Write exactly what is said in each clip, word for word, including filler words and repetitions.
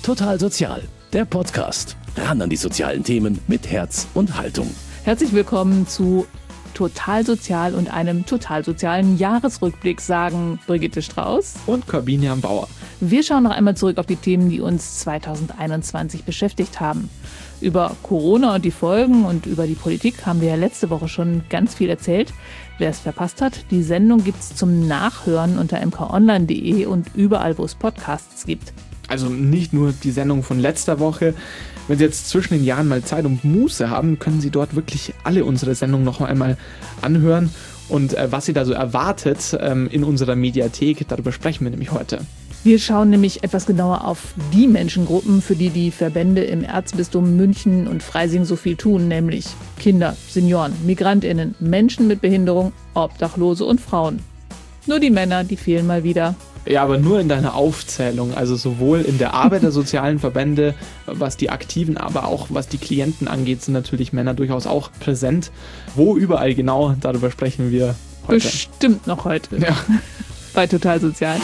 Total Sozial, der Podcast. Ran an die sozialen Themen mit Herz und Haltung. Herzlich willkommen zu Total Sozial und einem total sozialen Jahresrückblick, sagen Brigitte Strauß und Corbinian Bauer. Wir schauen noch einmal zurück auf die Themen, die uns zwanzig einundzwanzig beschäftigt haben. Über Corona und die Folgen und über die Politik haben wir ja letzte Woche schon ganz viel erzählt. Wer es verpasst hat, die Sendung gibt es zum Nachhören unter m k online punkt d e und überall, wo es Podcasts gibt. Also nicht nur die Sendung von letzter Woche. Wenn Sie jetzt zwischen den Jahren mal Zeit und Muße haben, können Sie dort wirklich alle unsere Sendungen noch einmal anhören. Und äh, was Sie da so erwartet ähm, in unserer Mediathek, darüber sprechen wir nämlich heute. Wir schauen nämlich etwas genauer auf die Menschengruppen, für die die Verbände im Erzbistum München und Freising so viel tun, nämlich Kinder, Senioren, MigrantInnen, Menschen mit Behinderung, Obdachlose und Frauen. Nur die Männer, die fehlen mal wieder. Ja, aber nur in deiner Aufzählung, also sowohl in der Arbeit der sozialen Verbände, was die Aktiven, aber auch was die Klienten angeht, sind natürlich Männer durchaus auch präsent. Wo überall genau, darüber sprechen wir heute. Bestimmt noch heute. Ja. Bei Total Sozial.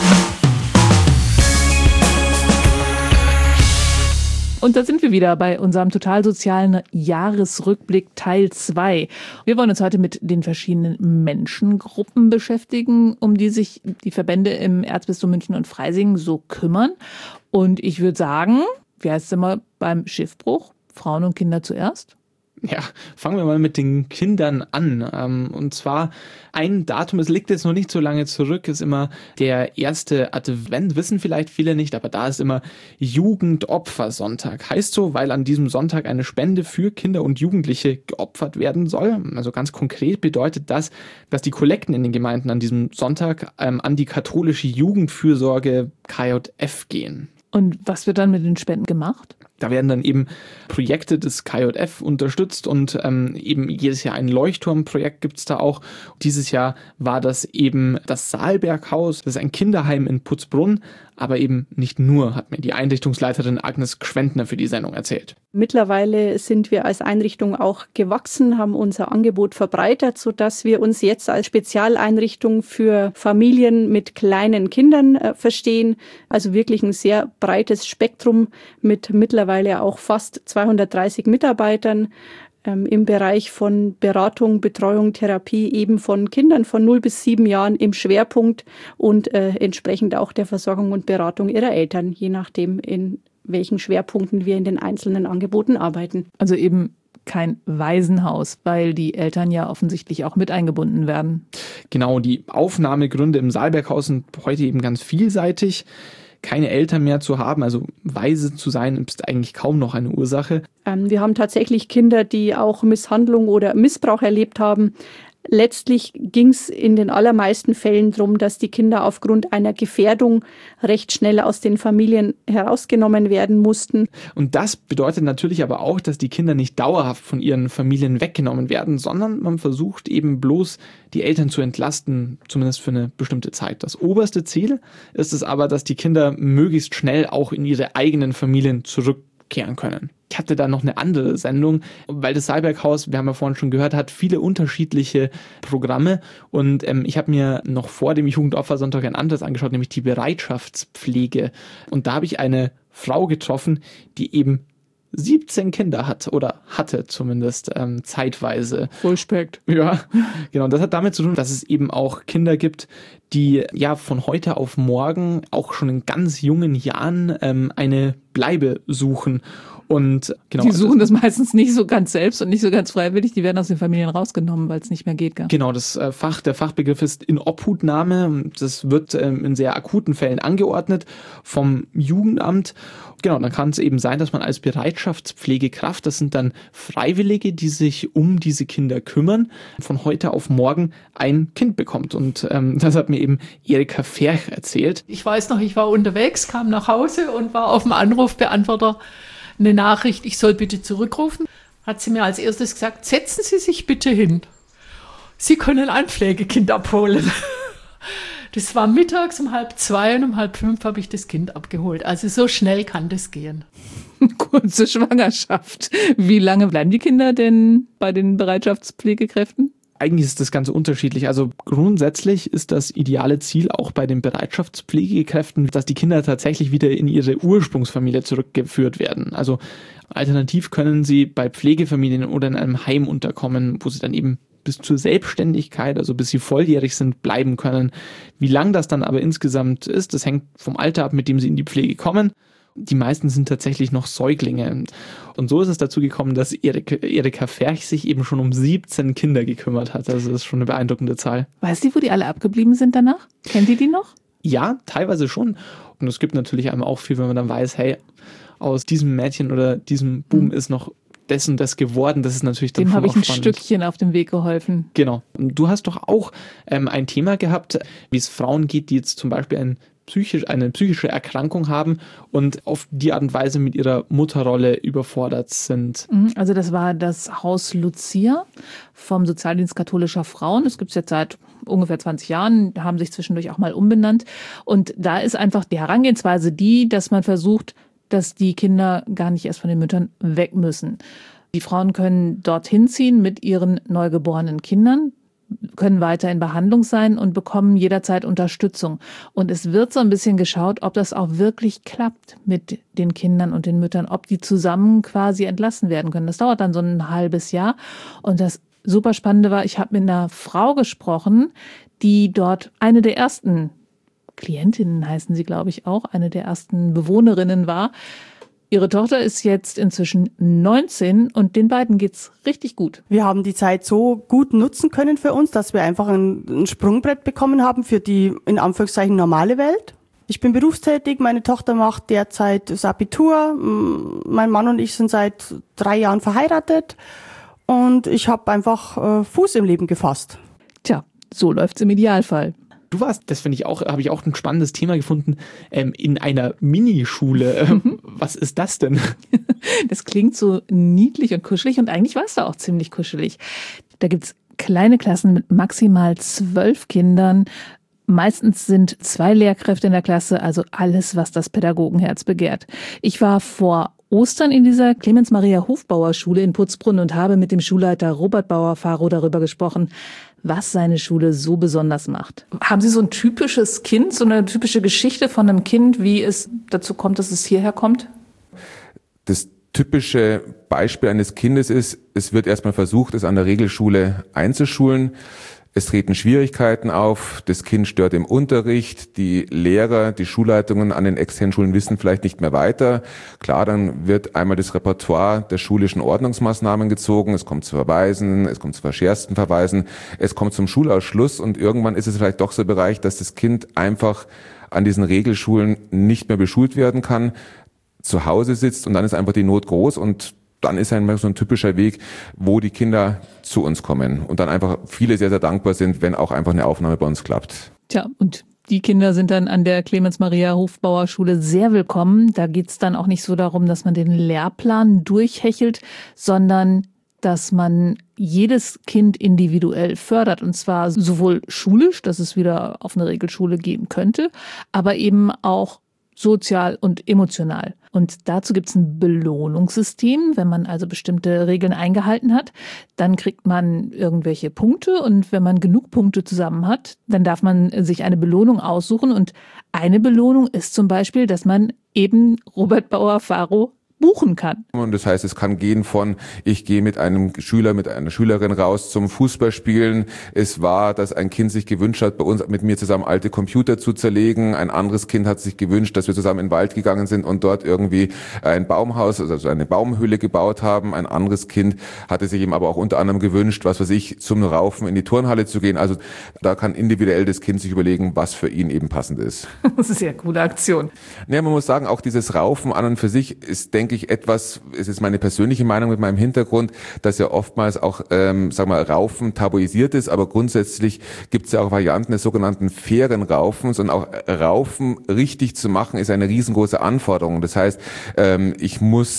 Und da sind wir wieder bei unserem total sozialen Jahresrückblick Teil zwei. Wir wollen uns heute mit den verschiedenen Menschengruppen beschäftigen, um die sich die Verbände im Erzbistum München und Freising so kümmern. Und ich würde sagen, wie heißt es immer beim Schiffbruch? Frauen und Kinder zuerst? Ja, fangen wir mal mit den Kindern an. Und zwar ein Datum, es liegt jetzt noch nicht so lange zurück, ist immer der erste Advent, wissen vielleicht viele nicht, aber da ist immer Jugendopfersonntag. Heißt so, weil an diesem Sonntag eine Spende für Kinder und Jugendliche geopfert werden soll. Also ganz konkret bedeutet das, dass die Kollekten in den Gemeinden an diesem Sonntag ähm, an die katholische Jugendfürsorge K J F gehen. Und was wird dann mit den Spenden gemacht? Da werden dann eben Projekte des K J F unterstützt und ähm, eben jedes Jahr ein Leuchtturmprojekt gibt es da auch. Dieses Jahr war das eben das Saalberghaus, das ist ein Kinderheim in Putzbrunn, aber eben nicht nur, hat mir die Einrichtungsleiterin Agnes Gschwendner für die Sendung erzählt. Mittlerweile sind wir als Einrichtung auch gewachsen, haben unser Angebot verbreitert, sodass wir uns jetzt als Spezialeinrichtung für Familien mit kleinen Kindern äh, verstehen. Also wirklich ein sehr breites Spektrum mit mittlerweile auch fast zweihundertdreißig Mitarbeitern ähm, im Bereich von Beratung, Betreuung, Therapie eben von Kindern von null bis sieben Jahren im Schwerpunkt und äh, entsprechend auch der Versorgung und Beratung ihrer Eltern, je nachdem in welchen Schwerpunkten wir in den einzelnen Angeboten arbeiten. Also eben kein Waisenhaus, weil die Eltern ja offensichtlich auch mit eingebunden werden. Genau, die Aufnahmegründe im Saalberghaus sind heute eben ganz vielseitig. Keine Eltern mehr zu haben, also Waise zu sein, ist eigentlich kaum noch eine Ursache. Ähm, wir haben tatsächlich Kinder, die auch Misshandlung oder Missbrauch erlebt haben. Letztlich ging es in den allermeisten Fällen darum, dass die Kinder aufgrund einer Gefährdung recht schnell aus den Familien herausgenommen werden mussten. Und das bedeutet natürlich aber auch, dass die Kinder nicht dauerhaft von ihren Familien weggenommen werden, sondern man versucht eben bloß, die Eltern zu entlasten, zumindest für eine bestimmte Zeit. Das oberste Ziel ist es aber, dass die Kinder möglichst schnell auch in ihre eigenen Familien zurückkehren können. Ich hatte da noch eine andere Sendung, weil das Saalberghaus, wir haben ja vorhin schon gehört, hat viele unterschiedliche Programme und ähm, ich habe mir noch vor dem Jugendopfersonntag ein anderes angeschaut, nämlich die Bereitschaftspflege. Und da habe ich eine Frau getroffen, die eben siebzehn Kinder hat oder hatte zumindest ähm, zeitweise. Respekt. Ja, genau. Und das hat damit zu tun, dass es eben auch Kinder gibt, die ja von heute auf morgen auch schon in ganz jungen Jahren ähm, eine Bleibe suchen. Und genau, die suchen das meistens nicht so ganz selbst und nicht so ganz freiwillig. Die werden aus den Familien rausgenommen, weil es nicht mehr geht. Gell? Genau, das Fach, der Fachbegriff ist Inobhutnahme. Das wird ähm, in sehr akuten Fällen angeordnet vom Jugendamt. Genau, dann kann es eben sein, dass man als Bereitschaftspflegekraft, das sind dann Freiwillige, die sich um diese Kinder kümmern, von heute auf morgen ein Kind bekommt. Und ähm, das hat mir eben Erika Ferch erzählt. Ich weiß noch, ich war unterwegs, kam nach Hause und war auf dem Anrufbeantworter eine Nachricht, ich soll bitte zurückrufen. Hat sie mir als erstes gesagt, setzen Sie sich bitte hin. Sie können ein Pflegekind abholen. Das war mittags um halb zwei und um halb fünf habe ich das Kind abgeholt. Also so schnell kann das gehen. Kurze Schwangerschaft. Wie lange bleiben die Kinder denn bei den Bereitschaftspflegekräften? Eigentlich ist das ganz unterschiedlich. Also grundsätzlich ist das ideale Ziel auch bei den Bereitschaftspflegekräften, dass die Kinder tatsächlich wieder in ihre Ursprungsfamilie zurückgeführt werden. Also alternativ können sie bei Pflegefamilien oder in einem Heim unterkommen, wo sie dann eben bis zur Selbstständigkeit, also bis sie volljährig sind, bleiben können. Wie lang das dann aber insgesamt ist, das hängt vom Alter ab, mit dem sie in die Pflege kommen. Die meisten sind tatsächlich noch Säuglinge. Und so ist es dazu gekommen, dass Erika, Erika Ferch sich eben schon um siebzehn Kinder gekümmert hat. Also das ist schon eine beeindruckende Zahl. Weißt du, wo die alle abgeblieben sind danach? Kennt ihr die noch? Ja, teilweise schon. Und es gibt natürlich einem auch viel, wenn man dann weiß, hey, aus diesem Mädchen oder diesem Buben mhm. ist noch das und das geworden. Das ist natürlich dann Dem schon habe ich auch ein spannend. Stückchen auf dem Weg geholfen. Genau. Und du hast doch auch ähm, ein Thema gehabt, wie es Frauen geht, die jetzt zum Beispiel ein psychisch, eine psychische Erkrankung haben und auf die Art und Weise mit ihrer Mutterrolle überfordert sind. Also das war das Haus Lucia vom Sozialdienst katholischer Frauen. Das gibt es jetzt seit ungefähr zwanzig Jahren, haben sich zwischendurch auch mal umbenannt. Und da ist einfach die Herangehensweise die, dass man versucht, dass die Kinder gar nicht erst von den Müttern weg müssen. Die Frauen können dorthin ziehen mit ihren neugeborenen Kindern, können weiter in Behandlung sein und bekommen jederzeit Unterstützung. Und es wird so ein bisschen geschaut, ob das auch wirklich klappt mit den Kindern und den Müttern, ob die zusammen quasi entlassen werden können. Das dauert dann so ein halbes Jahr. Und das super Spannende war, ich habe mit einer Frau gesprochen, die dort eine der ersten Klientinnen, heißen sie, glaube ich, auch, eine der ersten Bewohnerinnen war. Ihre Tochter ist jetzt inzwischen neunzehn und den beiden geht's richtig gut. Wir haben die Zeit so gut nutzen können für uns, dass wir einfach ein, ein Sprungbrett bekommen haben für die, in Anführungszeichen, normale Welt. Ich bin berufstätig, meine Tochter macht derzeit das Abitur, mein Mann und ich sind seit drei Jahren verheiratet und ich habe einfach äh, Fuß im Leben gefasst. Tja, so läuft's im Idealfall. Du warst, das finde ich auch, habe ich auch ein spannendes Thema gefunden, ähm, in einer Minischule. Ähm, was ist das denn? Das klingt so niedlich und kuschelig und eigentlich war es da auch ziemlich kuschelig. Da gibt's kleine Klassen mit maximal zwölf Kindern. Meistens sind zwei Lehrkräfte in der Klasse, also alles, was das Pädagogenherz begehrt. Ich war vor Ostern in dieser Clemens-Maria-Hofbauer-Schule in Putzbrunn und habe mit dem Schulleiter Robert Bauer-Faro darüber gesprochen, was seine Schule so besonders macht. Haben Sie so ein typisches Kind, so eine typische Geschichte von einem Kind, wie es dazu kommt, dass es hierher kommt? Das typische Beispiel eines Kindes ist, es wird erstmal versucht, es an der Regelschule einzuschulen. Es treten Schwierigkeiten auf, das Kind stört im Unterricht, die Lehrer, die Schulleitungen an den externen Schulen wissen vielleicht nicht mehr weiter. Klar, dann wird einmal das Repertoire der schulischen Ordnungsmaßnahmen gezogen, es kommt zu Verweisen, es kommt zu verschärften Verweisen, es kommt zum Schulausschluss und irgendwann ist es vielleicht doch so ein Bereich, dass das Kind einfach an diesen Regelschulen nicht mehr beschult werden kann, zu Hause sitzt und dann ist einfach die Not groß und dann ist einmal so ein typischer Weg, wo die Kinder zu uns kommen und dann einfach viele sehr, sehr dankbar sind, wenn auch einfach eine Aufnahme bei uns klappt. Tja, und die Kinder sind dann an der Clemens-Maria-Hofbauer-Schule sehr willkommen. Da geht's dann auch nicht so darum, dass man den Lehrplan durchhechelt, sondern dass man jedes Kind individuell fördert. Und zwar sowohl schulisch, dass es wieder auf eine Regelschule gehen könnte, aber eben auch sozial und emotional. Und dazu gibt es ein Belohnungssystem. Wenn man also bestimmte Regeln eingehalten hat, dann kriegt man irgendwelche Punkte. Und wenn man genug Punkte zusammen hat, dann darf man sich eine Belohnung aussuchen. Und eine Belohnung ist zum Beispiel, dass man eben Robert Bauer-Faro buchen kann. Und das heißt, es kann gehen von, ich gehe mit einem Schüler, mit einer Schülerin raus zum Fußballspielen. Es war, dass ein Kind sich gewünscht hat, bei uns mit mir zusammen alte Computer zu zerlegen. Ein anderes Kind hat sich gewünscht, dass wir zusammen in den Wald gegangen sind und dort irgendwie ein Baumhaus, also eine Baumhöhle gebaut haben. Ein anderes Kind hatte sich eben aber auch unter anderem gewünscht, was weiß ich, zum Raufen in die Turnhalle zu gehen. Also da kann individuell das Kind sich überlegen, was für ihn eben passend ist. Das ist eine sehr coole Aktion. Ja, man muss sagen, auch dieses Raufen an und für sich ist, denke ich, etwas, es ist meine persönliche Meinung mit meinem Hintergrund, dass ja oftmals auch, ähm, sag mal, Raufen tabuisiert ist, aber grundsätzlich gibt es ja auch Varianten des sogenannten fairen Raufens und auch Raufen richtig zu machen ist eine riesengroße Anforderung. Das heißt, ähm, ich muss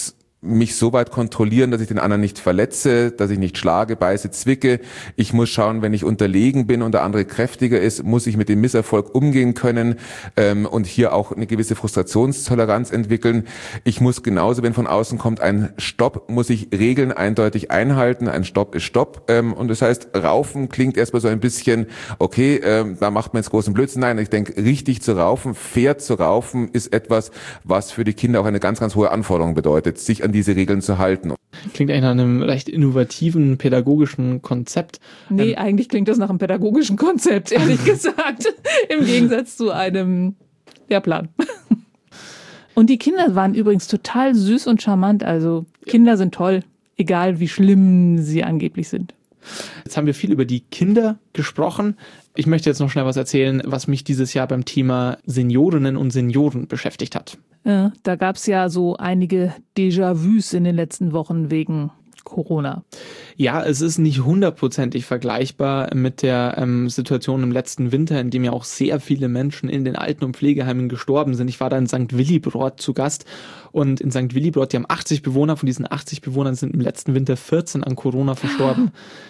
mich so weit kontrollieren, dass ich den anderen nicht verletze, dass ich nicht schlage, beiße, zwicke. Ich muss schauen, wenn ich unterlegen bin und der andere kräftiger ist, muss ich mit dem Misserfolg umgehen können ähm, und hier auch eine gewisse Frustrationstoleranz entwickeln. Ich muss genauso, wenn von außen kommt ein Stopp, muss ich Regeln eindeutig einhalten. Ein Stopp ist Stopp. Ähm, und das heißt, Raufen klingt erstmal so ein bisschen, okay, ähm, da macht man jetzt großen Blödsinn. Nein, ich denke, richtig zu raufen, fair zu raufen, ist etwas, was für die Kinder auch eine ganz, ganz hohe Anforderung bedeutet, sich an diese Regeln zu halten. Klingt eigentlich nach einem recht innovativen pädagogischen Konzept. Nee, ähm, eigentlich klingt das nach einem pädagogischen Konzept, ehrlich gesagt. Im Gegensatz zu einem Lehrplan. Und die Kinder waren übrigens total süß und charmant. Also Kinder sind toll, egal wie schlimm sie angeblich sind. Jetzt haben wir viel über die Kinder gesprochen. Ich möchte jetzt noch schnell was erzählen, was mich dieses Jahr beim Thema Seniorinnen und Senioren beschäftigt hat. Ja, da gab es ja so einige Déjà-vus in den letzten Wochen wegen Corona. Ja, es ist nicht hundertprozentig vergleichbar mit der ähm, Situation im letzten Winter, in dem ja auch sehr viele Menschen in den Alten- und Pflegeheimen gestorben sind. Ich war da in Sankt Willibrord zu Gast und in Sankt Willibrord, die haben achtzig Bewohner, von diesen achtzig Bewohnern sind im letzten Winter vierzehn an Corona verstorben.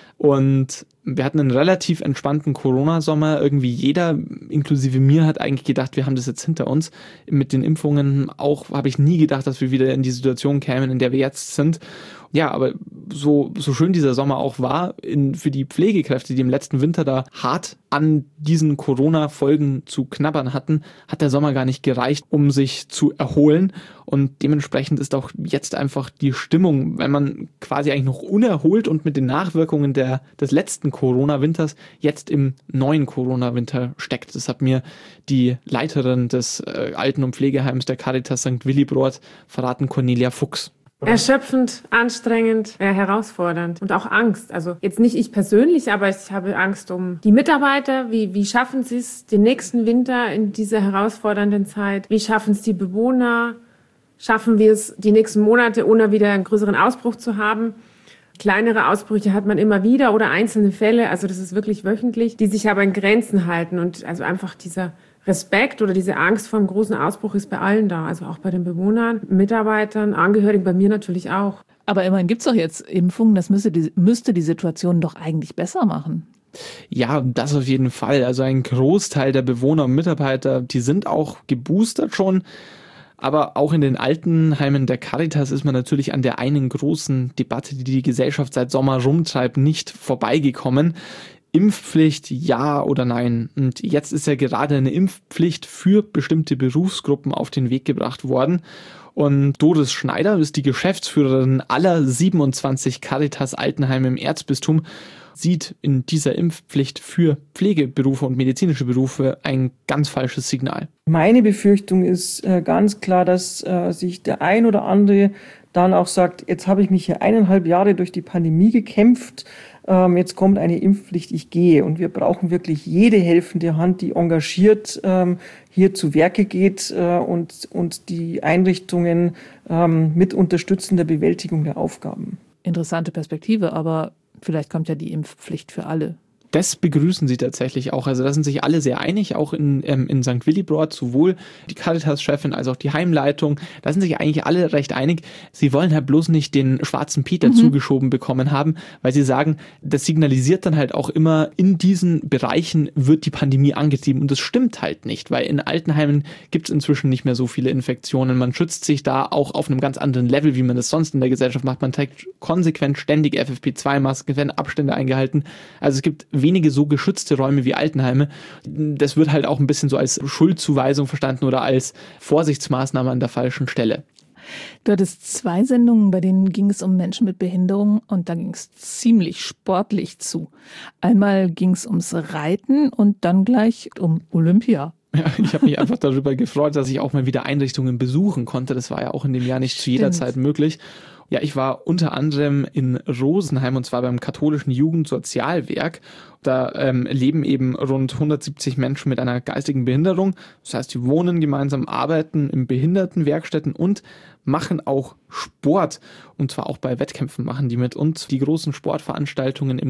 Und wir hatten einen relativ entspannten Corona-Sommer. Irgendwie jeder, inklusive mir, hat eigentlich gedacht, wir haben das jetzt hinter uns. Mit den Impfungen auch habe ich nie gedacht, dass wir wieder in die Situation kämen, in der wir jetzt sind. Ja, aber so, so schön dieser Sommer auch war, in, für die Pflegekräfte, die im letzten Winter da hart an diesen Corona-Folgen zu knabbern hatten, hat der Sommer gar nicht gereicht, um sich zu erholen. Und dementsprechend ist auch jetzt einfach die Stimmung, wenn man quasi eigentlich noch unerholt und mit den Nachwirkungen der, des letzten Corona-Winters jetzt im neuen Corona-Winter steckt. Das hat mir die Leiterin des äh, Alten- und Pflegeheims der Caritas Sankt Willibrord verraten, Cornelia Fuchs. Erschöpfend, anstrengend, äh, herausfordernd und auch Angst. Also jetzt nicht ich persönlich, aber ich habe Angst um die Mitarbeiter. Wie, wie schaffen sie es den nächsten Winter in dieser herausfordernden Zeit? Wie schaffen es die Bewohner? Schaffen wir es die nächsten Monate, ohne wieder einen größeren Ausbruch zu haben? Kleinere Ausbrüche hat man immer wieder oder einzelne Fälle, also das ist wirklich wöchentlich, die sich aber in Grenzen halten und also einfach dieser Respekt oder diese Angst vor einem großen Ausbruch ist bei allen da, also auch bei den Bewohnern, Mitarbeitern, Angehörigen, bei mir natürlich auch. Aber immerhin gibt es doch jetzt Impfungen, das müsste die, müsste die Situation doch eigentlich besser machen. Ja, das auf jeden Fall. Also ein Großteil der Bewohner und Mitarbeiter, die sind auch geboostert schon. Aber auch in den Altenheimen der Caritas ist man natürlich an der einen großen Debatte, die die Gesellschaft seit Sommer rumtreibt, nicht vorbeigekommen. Impfpflicht, ja oder nein? Und jetzt ist ja gerade eine Impfpflicht für bestimmte Berufsgruppen auf den Weg gebracht worden. Und Doris Schneider ist die Geschäftsführerin aller siebenundzwanzig Caritas-Altenheime im Erzbistum, sieht in dieser Impfpflicht für Pflegeberufe und medizinische Berufe ein ganz falsches Signal. Meine Befürchtung ist äh, ganz klar, dass äh, sich der ein oder andere dann auch sagt, jetzt habe ich mich hier eineinhalb Jahre durch die Pandemie gekämpft, ähm, jetzt kommt eine Impfpflicht, ich gehe. Und wir brauchen wirklich jede helfende Hand, die engagiert ähm, hier zu Werke geht äh, und, und die Einrichtungen ähm, mit unterstützen der Bewältigung der Aufgaben. Interessante Perspektive, aber vielleicht kommt ja die Impfpflicht für alle. Das begrüßen sie tatsächlich auch. Also da sind sich alle sehr einig, auch in, ähm, in Sankt Willibrord, sowohl die Caritas-Chefin als auch die Heimleitung. Da sind sich eigentlich alle recht einig. Sie wollen halt bloß nicht den schwarzen Peter mhm. zugeschoben bekommen haben, weil sie sagen, das signalisiert dann halt auch immer, in diesen Bereichen wird die Pandemie angetrieben. Und das stimmt halt nicht, weil in Altenheimen gibt es inzwischen nicht mehr so viele Infektionen. Man schützt sich da auch auf einem ganz anderen Level, wie man das sonst in der Gesellschaft macht. Man trägt konsequent ständig F F P zwei Masken, werden Abstände eingehalten. Also es gibt wenige so geschützte Räume wie Altenheime. Das wird halt auch ein bisschen so als Schuldzuweisung verstanden oder als Vorsichtsmaßnahme an der falschen Stelle. Du hattest zwei Sendungen, bei denen ging es um Menschen mit Behinderung und da ging es ziemlich sportlich zu. Einmal ging es ums Reiten und dann gleich um Olympia. Ja, ich habe mich einfach darüber gefreut, dass ich auch mal wieder Einrichtungen besuchen konnte. Das war ja auch in dem Jahr nicht zu jeder Zeit möglich. Ja, ich war unter anderem in Rosenheim und zwar beim katholischen Jugendsozialwerk. Da ähm, leben eben rund hundertsiebzig Menschen mit einer geistigen Behinderung. Das heißt, die wohnen gemeinsam, arbeiten in Behindertenwerkstätten und machen auch Sport. Und zwar auch bei Wettkämpfen machen die mit. Und die großen Sportveranstaltungen im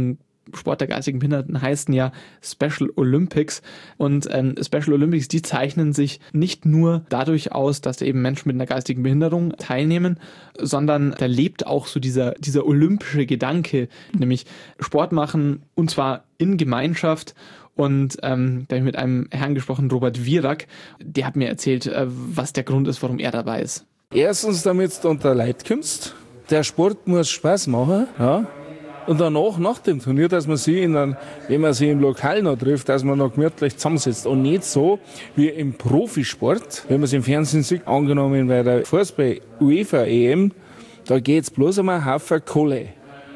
Sport der geistigen Behinderten heißen ja Special Olympics. Und ähm, Special Olympics, die zeichnen sich nicht nur dadurch aus, dass eben Menschen mit einer geistigen Behinderung teilnehmen, sondern da lebt auch so dieser, dieser olympische Gedanke, nämlich Sport machen und zwar in Gemeinschaft. Und ähm, da habe ich mit einem Herrn gesprochen, Robert Wierak, der hat mir erzählt, äh, was der Grund ist, warum er dabei ist. Erstens, damit du unter Leute kommst. Der Sport muss Spaß machen, ja. Und danach, nach dem Turnier, dass man sich, in einem, wenn man sich im Lokal noch trifft, dass man noch gemütlich zusammensetzt. Und nicht so wie im Profisport, wenn man es im Fernsehen sieht, angenommen bei der Fußball-UEFA-E M, da geht es bloß um einen Haufen Kohle.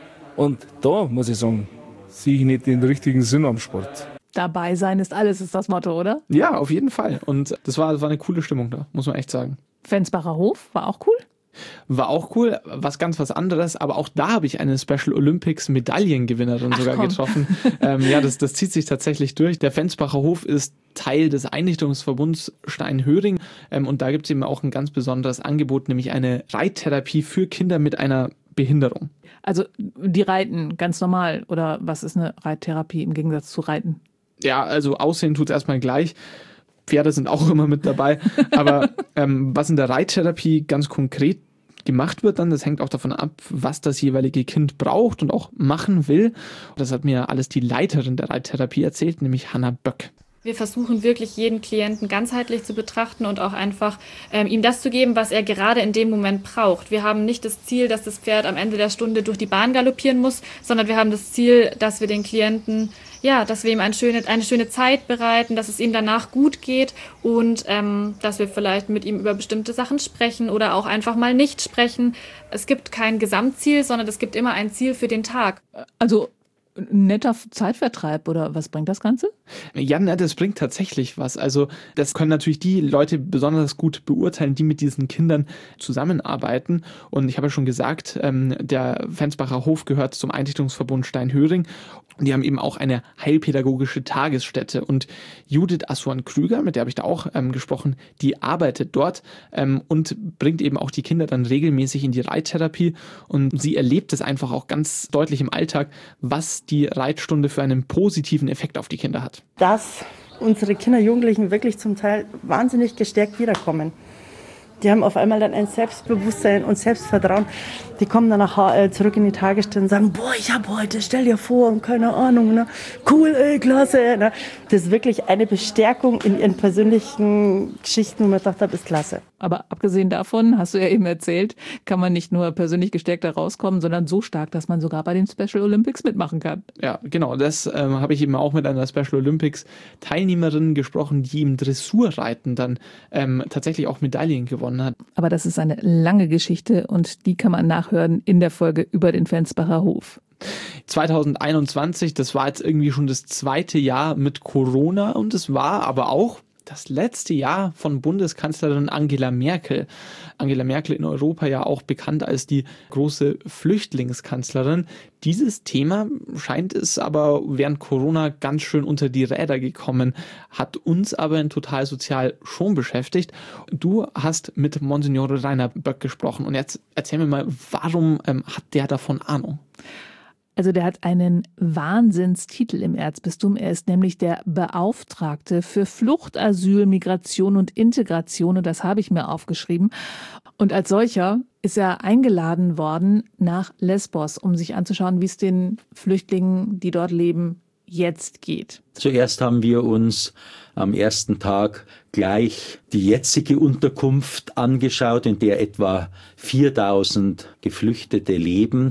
Und da, muss ich sagen, sehe ich nicht den richtigen Sinn am Sport. Dabei sein ist alles, ist das Motto, oder? Ja, auf jeden Fall. Und das war, das war eine coole Stimmung da, muss man echt sagen. Fensbacher Hof war auch cool? War auch cool, was ganz was anderes, aber auch da habe ich eine Special Olympics Medaillengewinnerin Ach, sogar komm. getroffen. ähm, ja, das, das zieht sich tatsächlich durch. Der Fensbacher Hof ist Teil des Einrichtungsverbunds Steinhöring ähm, und da gibt es eben auch ein ganz besonderes Angebot, nämlich eine Reittherapie für Kinder mit einer Behinderung. Also die reiten ganz normal oder was ist eine Reittherapie im Gegensatz zu Reiten? Ja, also aussehen tut es erstmal gleich. Pferde sind auch immer mit dabei. Aber ähm, was in der Reittherapie ganz konkret gemacht wird dann, das hängt auch davon ab, was das jeweilige Kind braucht und auch machen will. Das hat mir alles die Leiterin der Reittherapie erzählt, nämlich Hanna Böck. Wir versuchen wirklich jeden Klienten ganzheitlich zu betrachten und auch einfach ähm, ihm das zu geben, was er gerade in dem Moment braucht. Wir haben nicht das Ziel, dass das Pferd am Ende der Stunde durch die Bahn galoppieren muss, sondern wir haben das Ziel, dass wir den Klienten, ja, dass wir ihm eine schöne, eine schöne Zeit bereiten, dass es ihm danach gut geht und ähm, dass wir vielleicht mit ihm über bestimmte Sachen sprechen oder auch einfach mal nicht sprechen. Es gibt kein Gesamtziel, sondern es gibt immer ein Ziel für den Tag. Also ein netter Zeitvertreib oder was bringt das Ganze? Ja, ne, das bringt tatsächlich was. Also das können natürlich die Leute besonders gut beurteilen, die mit diesen Kindern zusammenarbeiten. Und ich habe ja schon gesagt, ähm, der Fensbacher Hof gehört zum Einrichtungsverbund Steinhöring. Die haben eben auch eine heilpädagogische Tagesstätte. Und Judith Assuan-Krüger, mit der habe ich da auch ähm, gesprochen, die arbeitet dort ähm, und bringt eben auch die Kinder dann regelmäßig in die Reittherapie. Und sie erlebt es einfach auch ganz deutlich im Alltag, was die Reitstunde für einen positiven Effekt auf die Kinder hat. Dass unsere Kinder, Jugendlichen wirklich zum Teil wahnsinnig gestärkt wiederkommen. Die haben auf einmal dann ein Selbstbewusstsein und Selbstvertrauen. Die kommen dann nachher zurück in die Tagesstätte und sagen, boah, ich habe heute, stell dir vor, und keine Ahnung, ne? Cool, ey, klasse. Ne? Das ist wirklich eine Bestärkung in ihren persönlichen Geschichten, wo man sagt, das ist klasse. Aber abgesehen davon, hast du ja eben erzählt, kann man nicht nur persönlich gestärkt da rauskommen, sondern so stark, dass man sogar bei den Special Olympics mitmachen kann. Ja, genau. Das ähm, habe ich eben auch mit einer Special Olympics Teilnehmerin gesprochen, die im Dressurreiten dann ähm, tatsächlich auch Medaillen gewonnen hat. Aber das ist eine lange Geschichte und die kann man nachhören in der Folge über den Fensbacher Hof. zwanzig einundzwanzig, das war jetzt irgendwie schon das zweite Jahr mit Corona und es war aber auch das letzte Jahr von Bundeskanzlerin Angela Merkel. Angela Merkel in Europa ja auch bekannt als die große Flüchtlingskanzlerin. Dieses Thema scheint es aber während Corona ganz schön unter die Räder gekommen, hat uns aber in Total Sozial schon beschäftigt. Du hast mit Monsignore Rainer Böck gesprochen und jetzt erzähl mir mal, warum ähm, hat der davon Ahnung? Also der hat einen Wahnsinnstitel im Erzbistum. Er ist nämlich der Beauftragte für Flucht, Asyl, Migration und Integration. Und das habe ich mir aufgeschrieben. Und als solcher ist er eingeladen worden nach Lesbos, um sich anzuschauen, wie es den Flüchtlingen, die dort leben, jetzt geht. Zuerst haben wir uns am ersten Tag gleich die jetzige Unterkunft angeschaut, in der etwa viertausend Geflüchtete leben.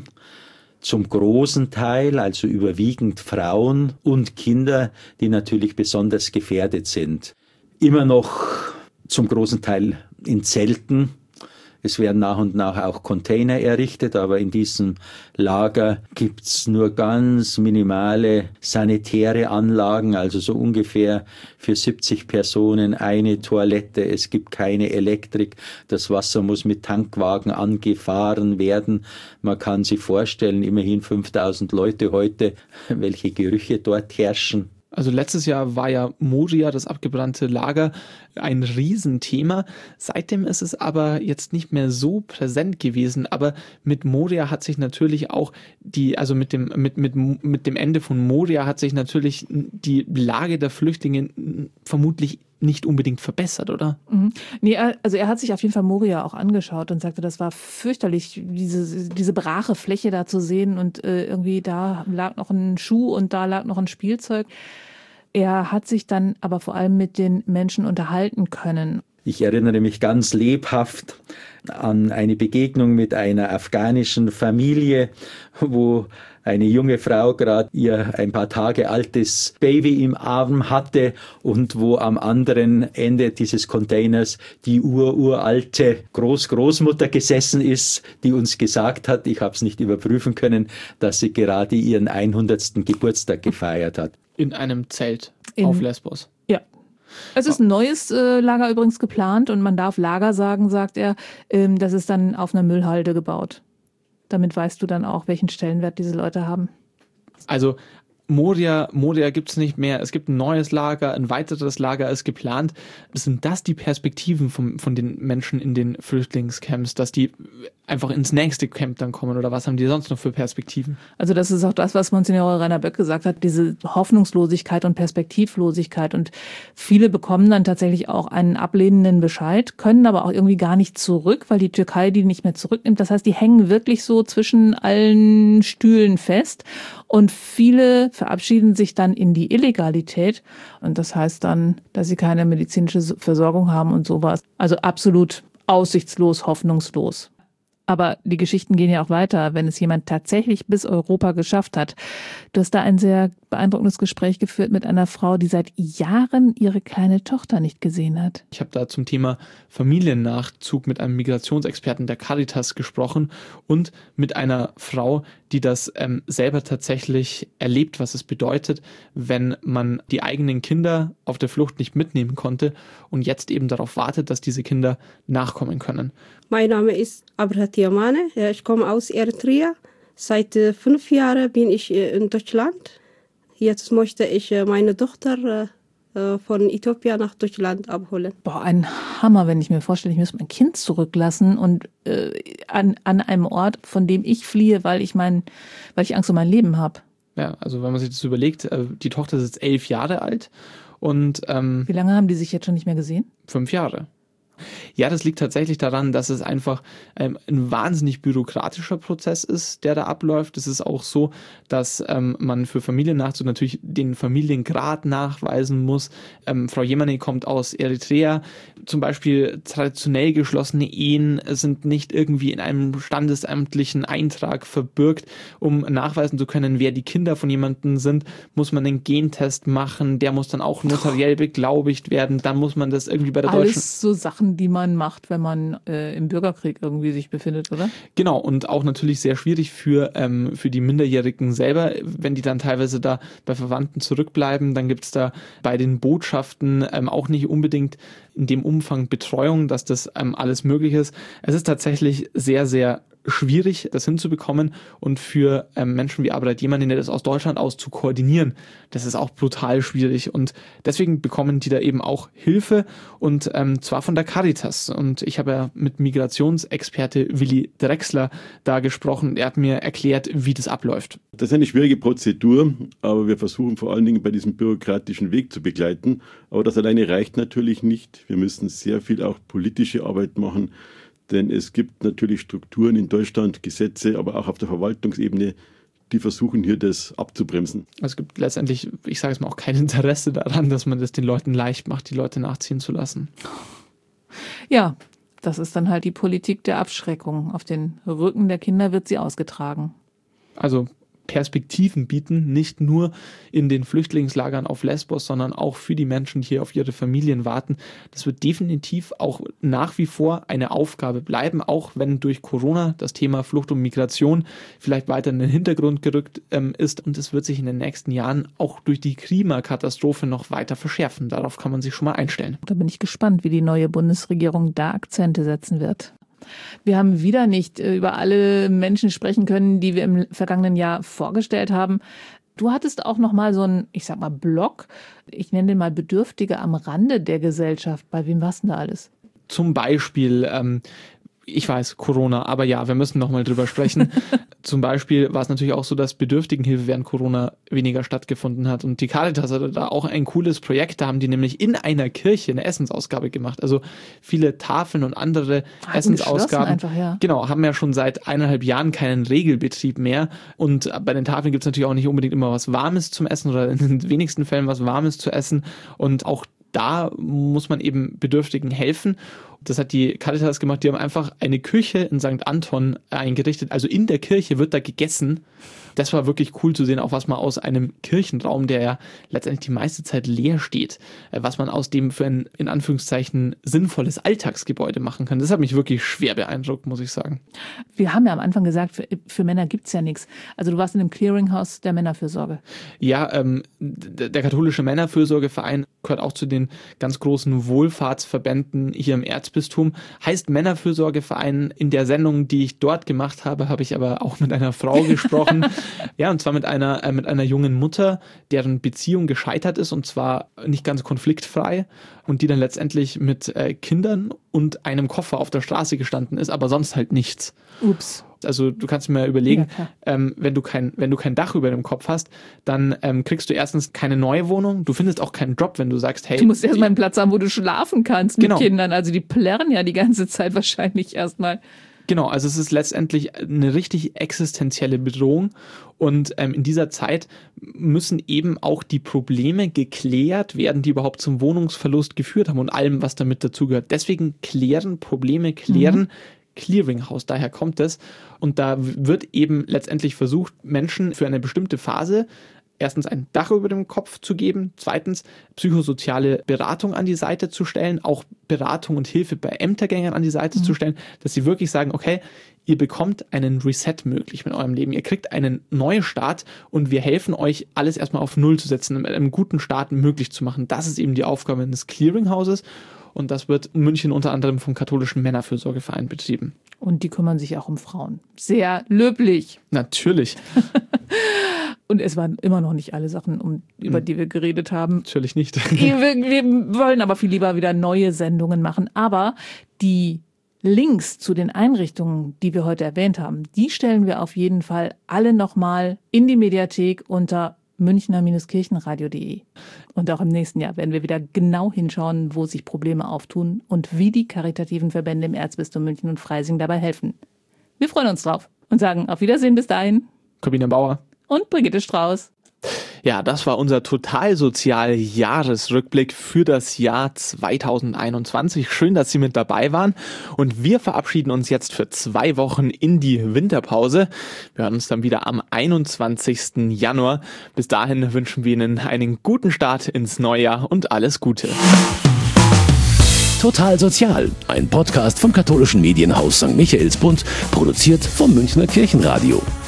Zum großen Teil, also überwiegend Frauen und Kinder, die natürlich besonders gefährdet sind. Immer noch zum großen Teil in Zelten. Es werden nach und nach auch Container errichtet, aber in diesem Lager gibt's nur ganz minimale sanitäre Anlagen, also so ungefähr für siebzig Personen eine Toilette. Es gibt keine Elektrik. Das Wasser muss mit Tankwagen angefahren werden. Man kann sich vorstellen, immerhin fünftausend Leute heute, welche Gerüche dort herrschen. Also letztes Jahr war ja Moria, das abgebrannte Lager, ein Riesenthema. Seitdem ist es aber jetzt nicht mehr so präsent gewesen. Aber mit Moria hat sich natürlich auch die, also mit dem, mit, mit, mit dem Ende von Moria hat sich natürlich die Lage der Flüchtlinge vermutlich nicht unbedingt verbessert, oder? Mhm. Nee, also er hat sich auf jeden Fall Moria auch angeschaut und sagte, das war fürchterlich, diese, diese brache Fläche da zu sehen und äh, irgendwie da lag noch ein Schuh und da lag noch ein Spielzeug. Er hat sich dann aber vor allem mit den Menschen unterhalten können. Ich erinnere mich ganz lebhaft an eine Begegnung mit einer afghanischen Familie, wo eine junge Frau gerade ihr ein paar Tage altes Baby im Arm hatte und wo am anderen Ende dieses Containers die ururalte Großgroßmutter gesessen ist, die uns gesagt hat, ich habe es nicht überprüfen können, dass sie gerade ihren hundertsten Geburtstag gefeiert hat. In einem Zelt In, auf Lesbos. Ja. Es ist ein neues äh, Lager übrigens geplant und man darf Lager sagen, sagt er. Ähm, das ist dann auf einer Müllhalde gebaut. Damit weißt du dann auch, welchen Stellenwert diese Leute haben. Also Moria, Moria gibt es nicht mehr. Es gibt ein neues Lager, ein weiteres Lager ist geplant. Sind das die Perspektiven von, von den Menschen in den Flüchtlingscamps, dass die einfach ins nächste Camp dann kommen oder was haben die sonst noch für Perspektiven? Also das ist auch das, was Monsignore Rainer Böck gesagt hat, diese Hoffnungslosigkeit und Perspektivlosigkeit. Und viele bekommen dann tatsächlich auch einen ablehnenden Bescheid, können aber auch irgendwie gar nicht zurück, weil die Türkei die nicht mehr zurücknimmt. Das heißt, die hängen wirklich so zwischen allen Stühlen fest und viele verabschieden sich dann in die Illegalität. Und das heißt dann, dass sie keine medizinische Versorgung haben und sowas. Also absolut aussichtslos, hoffnungslos. Aber die Geschichten gehen ja auch weiter, wenn es jemand tatsächlich bis Europa geschafft hat. Du hast da ein sehr beeindruckendes Gespräch geführt mit einer Frau, die seit Jahren ihre kleine Tochter nicht gesehen hat. Ich habe da zum Thema Familiennachzug mit einem Migrationsexperten der Caritas gesprochen und mit einer Frau, die das ähm, selber tatsächlich erlebt, was es bedeutet, wenn man die eigenen Kinder auf der Flucht nicht mitnehmen konnte und jetzt eben darauf wartet, dass diese Kinder nachkommen können. Mein Name ist Abrahat Yamane. Ich komme aus Eritrea. Seit äh, fünf Jahren bin ich äh, in Deutschland. Jetzt möchte ich äh, meine Tochter äh, von Äthiopien nach Deutschland abholen. Boah, ein Hammer, wenn ich mir vorstelle, ich muss mein Kind zurücklassen und äh, an, an einem Ort, von dem ich fliehe, weil ich mein, weil ich Angst um mein Leben habe. Ja, also wenn man sich das überlegt, äh, die Tochter ist jetzt elf Jahre alt und ähm, wie lange haben die sich jetzt schon nicht mehr gesehen? Fünf Jahre. Ja, das liegt tatsächlich daran, dass es einfach ähm, ein wahnsinnig bürokratischer Prozess ist, der da abläuft. Es ist auch so, dass ähm, man für Familiennachzug natürlich den Familiengrad nachweisen muss. Ähm, Frau Yamane kommt aus Eritrea. Zum Beispiel traditionell geschlossene Ehen sind nicht irgendwie in einem standesamtlichen Eintrag verbürgt. Um nachweisen zu können, wer die Kinder von jemandem sind, muss man einen Gentest machen. Der muss dann auch notariell beglaubigt werden. Dann muss man das irgendwie bei der Alles deutschen... so Sachen, die man macht, wenn man äh, im Bürgerkrieg irgendwie sich befindet, oder? Genau, und auch natürlich sehr schwierig für, ähm, für die Minderjährigen selber, wenn die dann teilweise da bei Verwandten zurückbleiben. Dann gibt es da bei den Botschaften ähm, auch nicht unbedingt in dem Umfang Betreuung, dass das ähm, alles möglich ist. Es ist tatsächlich sehr, sehr schwierig, das hinzubekommen und für ähm, Menschen wie Abrahat Yamane, der das aus Deutschland aus zu koordinieren, das ist auch brutal schwierig und deswegen bekommen die da eben auch Hilfe und ähm, zwar von der Caritas und ich habe ja mit Migrationsexperte Willi Drechsler da gesprochen, er hat mir erklärt, wie das abläuft. Das ist eine schwierige Prozedur, aber wir versuchen vor allen Dingen bei diesem bürokratischen Weg zu begleiten, aber das alleine reicht natürlich nicht, wir müssen sehr viel auch politische Arbeit machen. Denn es gibt natürlich Strukturen in Deutschland, Gesetze, aber auch auf der Verwaltungsebene, die versuchen hier das abzubremsen. Es gibt letztendlich, ich sage es mal, auch kein Interesse daran, dass man das den Leuten leicht macht, die Leute nachziehen zu lassen. Ja, das ist dann halt die Politik der Abschreckung. Auf den Rücken der Kinder wird sie ausgetragen. Also Perspektiven bieten, nicht nur in den Flüchtlingslagern auf Lesbos, sondern auch für die Menschen, die hier auf ihre Familien warten. Das wird definitiv auch nach wie vor eine Aufgabe bleiben, auch wenn durch Corona das Thema Flucht und Migration vielleicht weiter in den Hintergrund gerückt ähm, ist und es wird sich in den nächsten Jahren auch durch die Klimakatastrophe noch weiter verschärfen. Darauf kann man sich schon mal einstellen. Da bin ich gespannt, wie die neue Bundesregierung da Akzente setzen wird. Wir haben wieder nicht über alle Menschen sprechen können, die wir im vergangenen Jahr vorgestellt haben. Du hattest auch noch mal so einen, ich sag mal, Blog, ich nenne den mal Bedürftige am Rande der Gesellschaft. Bei wem war's denn da alles? Zum Beispiel, ähm, ich weiß, Corona, aber ja, wir müssen noch mal drüber sprechen. Zum Beispiel war es natürlich auch so, dass Bedürftigenhilfe während Corona weniger stattgefunden hat. Und die Caritas hatte da auch ein cooles Projekt. Da haben die nämlich in einer Kirche eine Essensausgabe gemacht. Also viele Tafeln und andere Hatten Essensausgaben. Einfach, ja. Genau, haben ja schon seit eineinhalb Jahren keinen Regelbetrieb mehr. Und bei den Tafeln gibt es natürlich auch nicht unbedingt immer was Warmes zum Essen oder in den wenigsten Fällen was Warmes zu essen. Und auch da muss man eben Bedürftigen helfen. Das hat die Caritas gemacht. Die haben einfach eine Küche in Sankt Anton eingerichtet. Also in der Kirche wird da gegessen. Das war wirklich cool zu sehen, auch was man aus einem Kirchenraum, der ja letztendlich die meiste Zeit leer steht, was man aus dem für ein, in Anführungszeichen, sinnvolles Alltagsgebäude machen kann. Das hat mich wirklich schwer beeindruckt, muss ich sagen. Wir haben ja am Anfang gesagt, für, für Männer gibt's ja nichts. Also du warst in dem Clearinghouse der Männerfürsorge. Ja, ähm, der katholische Männerfürsorgeverein gehört auch zu den ganz großen Wohlfahrtsverbänden hier im Erzbistum. Heißt Männerfürsorgeverein. In der Sendung, die ich dort gemacht habe, habe ich aber auch mit einer Frau gesprochen. Ja, und zwar mit einer, äh, mit einer jungen Mutter, deren Beziehung gescheitert ist und zwar nicht ganz konfliktfrei und die dann letztendlich mit äh, Kindern und einem Koffer auf der Straße gestanden ist, aber sonst halt nichts. Ups. Also du kannst dir mal überlegen, Ja, ähm, wenn du kein, wenn du kein Dach über dem Kopf hast, dann ähm, kriegst du erstens keine neue Wohnung, du findest auch keinen Job, wenn du sagst, hey. Du musst erstmal einen Platz haben, wo du schlafen kannst mit Genau. Kindern. Also die plärren ja die ganze Zeit wahrscheinlich erstmal. Genau, also es ist letztendlich eine richtig existenzielle Bedrohung und ähm, in dieser Zeit müssen eben auch die Probleme geklärt werden, die überhaupt zum Wohnungsverlust geführt haben und allem, was damit dazugehört. Deswegen klären, Probleme klären, mhm. Clearinghouse, daher kommt es. Und da wird eben letztendlich versucht, Menschen für eine bestimmte Phase erstens ein Dach über dem Kopf zu geben, zweitens psychosoziale Beratung an die Seite zu stellen, auch Beratung und Hilfe bei Ämtergängern an die Seite mhm. zu stellen, dass sie wirklich sagen, okay, ihr bekommt einen Reset möglich mit eurem Leben, ihr kriegt einen Neustart und wir helfen euch, alles erstmal auf Null zu setzen, mit einem guten Start möglich zu machen. Das ist eben die Aufgabe des Clearinghouses und das wird in München unter anderem vom katholischen Männerfürsorgeverein betrieben. Und die kümmern sich auch um Frauen. Sehr löblich. Natürlich. Und es waren immer noch nicht alle Sachen, um, über die wir geredet haben. Natürlich nicht. wir, wir wollen aber viel lieber wieder neue Sendungen machen. Aber die Links zu den Einrichtungen, die wir heute erwähnt haben, die stellen wir auf jeden Fall alle nochmal in die Mediathek unter münchner kirchenradio punkt de. Und auch im nächsten Jahr werden wir wieder genau hinschauen, wo sich Probleme auftun und wie die karitativen Verbände im Erzbistum München und Freising dabei helfen. Wir freuen uns drauf und sagen auf Wiedersehen bis dahin. Corbina Bauer. Und Brigitte Strauß. Ja, das war unser Totalsozial-Jahresrückblick für das Jahr zweitausendeinundzwanzig. Schön, dass Sie mit dabei waren. Und wir verabschieden uns jetzt für zwei Wochen in die Winterpause. Wir hören uns dann wieder am einundzwanzigsten Januar. Bis dahin wünschen wir Ihnen einen guten Start ins Neujahr und alles Gute. Total Sozial, ein Podcast vom katholischen Medienhaus Sankt Michaelsbund, produziert vom Münchner Kirchenradio.